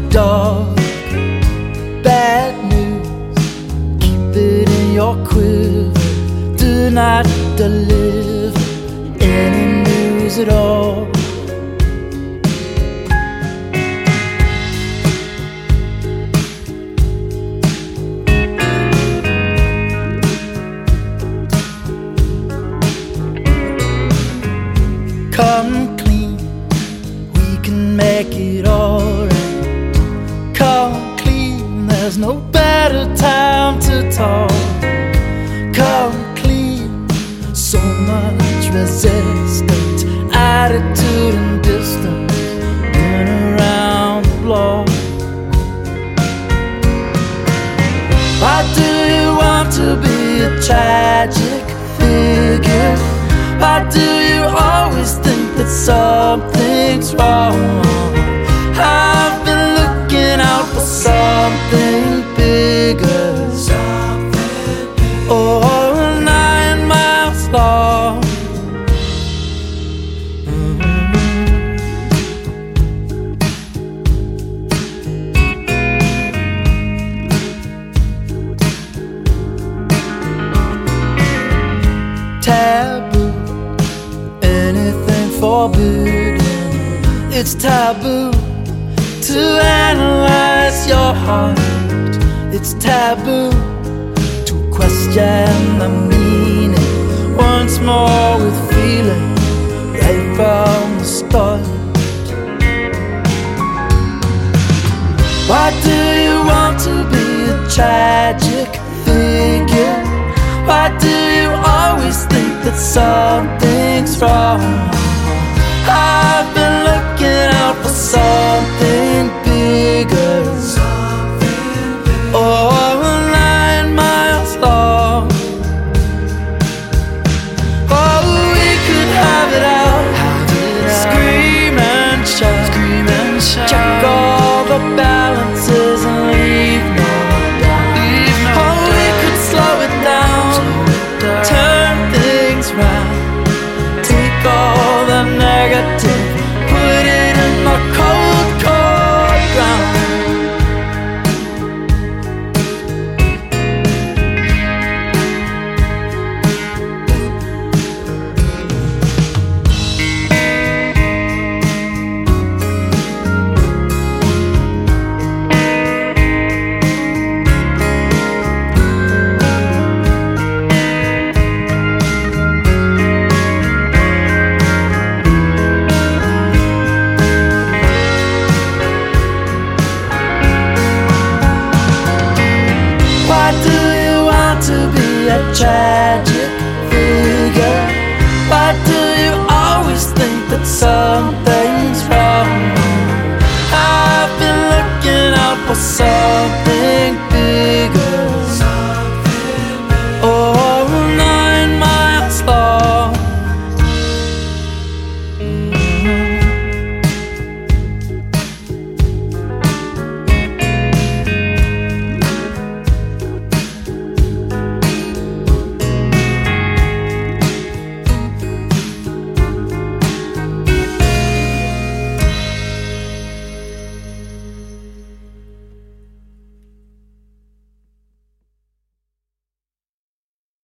dark. Bad news, keep it in your quiver. Do not deliver any news at all. Come clean, we can make it alright. Come clean, there's no better time to talk. Come clean, so much resistance, attitude and distance, in around the block. Why do you want to be a tragic figure? Why do you always think that something's wrong? I've been looking out for something bigger, or 9 miles long. Taboo, anything forbidden. It's taboo to analyze your heart. It's taboo to question the meaning once more with feeling right from the start. Why do you want to be a tragic figure? Why do you always think that something's wrong? I've been looking out for something